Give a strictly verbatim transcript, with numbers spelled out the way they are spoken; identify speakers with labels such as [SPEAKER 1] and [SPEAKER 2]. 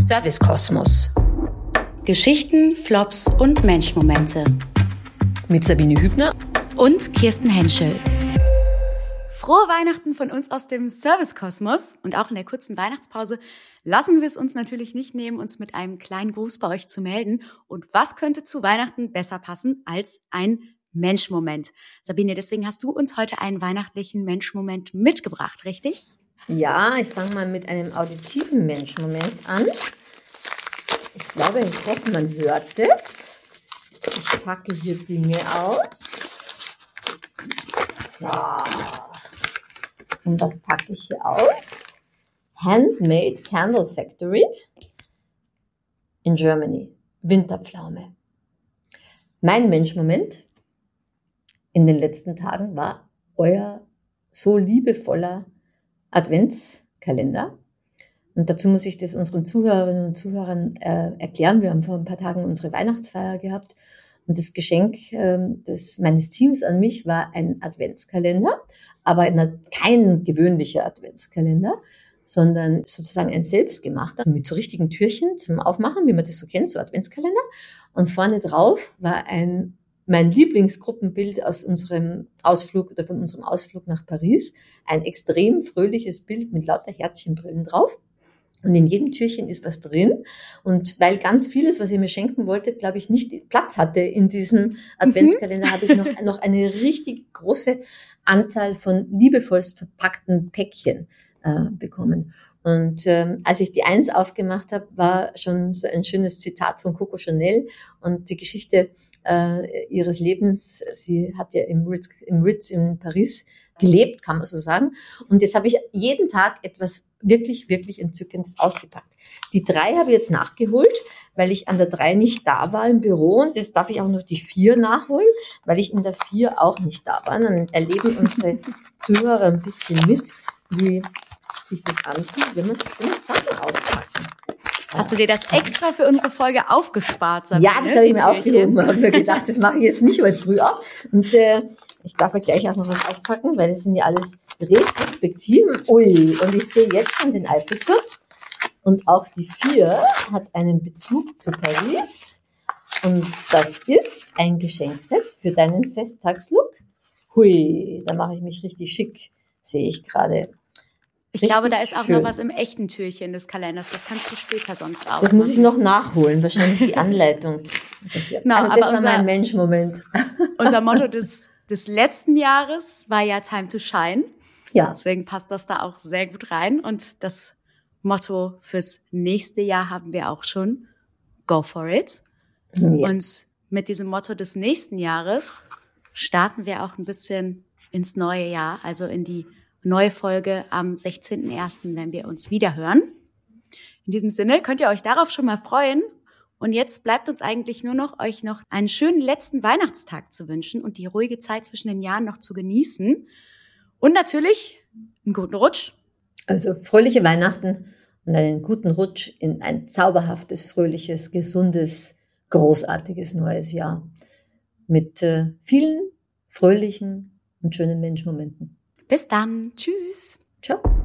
[SPEAKER 1] Service-Kosmos.
[SPEAKER 2] Geschichten, Flops und Menschmomente.
[SPEAKER 1] Mit Sabine Hübner
[SPEAKER 2] und Kirsten Henschel. Frohe Weihnachten von uns aus dem Service-Kosmos. Und auch in der kurzen Weihnachtspause lassen wir es uns natürlich nicht nehmen, uns mit einem kleinen Gruß bei euch zu melden. Und was könnte zu Weihnachten besser passen als ein Menschmoment? Sabine, deswegen hast du uns heute einen weihnachtlichen Menschmoment mitgebracht, richtig?
[SPEAKER 3] Ja, ich fange mal mit einem auditiven Menschmoment an. Ich glaube, ich hoffe, man hört es. Ich packe hier Dinge aus. So. Und was packe ich hier aus? Handmade Candle Factory in Germany. Winterpflaume. Mein Menschmoment in den letzten Tagen war euer so liebevoller Adventskalender. Und dazu muss ich das unseren Zuhörerinnen und Zuhörern äh, erklären. Wir haben vor ein paar Tagen unsere Weihnachtsfeier gehabt und das Geschenk äh, des, meines Teams an mich war ein Adventskalender, aber eine, kein gewöhnlicher Adventskalender, sondern sozusagen ein selbstgemachter mit so richtigen Türchen zum Aufmachen, wie man das so kennt, so Adventskalender. Und vorne drauf war ein mein Lieblingsgruppenbild aus unserem Ausflug oder von unserem Ausflug nach Paris. Ein extrem fröhliches Bild mit lauter Herzchenbrillen drauf. Und in jedem Türchen ist was drin. Und weil ganz vieles, was ihr mir schenken wolltet, glaube ich, nicht Platz hatte in diesem Adventskalender, mhm. habe ich noch, noch eine richtig große Anzahl von liebevollst verpackten Päckchen äh, bekommen. Und ähm, als ich die eins aufgemacht habe, war schon so ein schönes Zitat von Coco Chanel und die Geschichte äh, ihres Lebens. Sie hat ja im Ritz, im Ritz in Paris gelebt, kann man so sagen. Und jetzt habe ich jeden Tag etwas wirklich, wirklich Entzückendes ausgepackt. Die drei habe ich jetzt nachgeholt, weil ich an der drei nicht da war im Büro. Und jetzt darf ich auch noch die vier nachholen, weil ich in der vier auch nicht da war. Dann erleben unsere Zuhörer ein bisschen mit, wie sich das anfühlt, wenn man so schöne Sachen auspacken.
[SPEAKER 2] Hast du dir das extra für unsere Folge aufgespart, Sabine?
[SPEAKER 3] Ja, das habe ich mir aufgehoben. Ich habe mir gedacht, das mache ich jetzt nicht heute früh auf. Und äh, ich darf euch gleich auch noch was aufpacken, weil das sind ja alles Retrospektiven. Ui, und ich sehe jetzt schon den Eiffelturm. Und auch die vier hat einen Bezug zu Paris. Und das ist ein Geschenkset für deinen Festtagslook. Hui, da mache ich mich richtig schick, sehe ich gerade.
[SPEAKER 2] Ich Richtig glaube, da ist auch schön. Noch was im echten Türchen des Kalenders. Das kannst du später sonst auch.
[SPEAKER 3] Das muss ich noch nachholen, wahrscheinlich die Anleitung.
[SPEAKER 2] No,
[SPEAKER 3] also das
[SPEAKER 2] aber
[SPEAKER 3] war
[SPEAKER 2] unser,
[SPEAKER 3] mein Menschmoment.
[SPEAKER 2] Unser Motto des, des letzten Jahres war ja Time to Shine.
[SPEAKER 3] Ja.
[SPEAKER 2] Deswegen passt das da auch sehr gut rein. Und das Motto fürs nächste Jahr haben wir auch schon. Go for it. Ja. Und mit diesem Motto des nächsten Jahres starten wir auch ein bisschen ins neue Jahr, also in die neue Folge am sechzehnten ersten, wenn wir uns wieder hören. In diesem Sinne könnt ihr euch darauf schon mal freuen. Und jetzt bleibt uns eigentlich nur noch, euch noch einen schönen letzten Weihnachtstag zu wünschen und die ruhige Zeit zwischen den Jahren noch zu genießen. Und natürlich einen guten Rutsch.
[SPEAKER 3] Also fröhliche Weihnachten und einen guten Rutsch in ein zauberhaftes, fröhliches, gesundes, großartiges neues Jahr. Mit äh, vielen fröhlichen und schönen Menschmomenten.
[SPEAKER 2] Bis dann. Tschüss.
[SPEAKER 3] Ciao.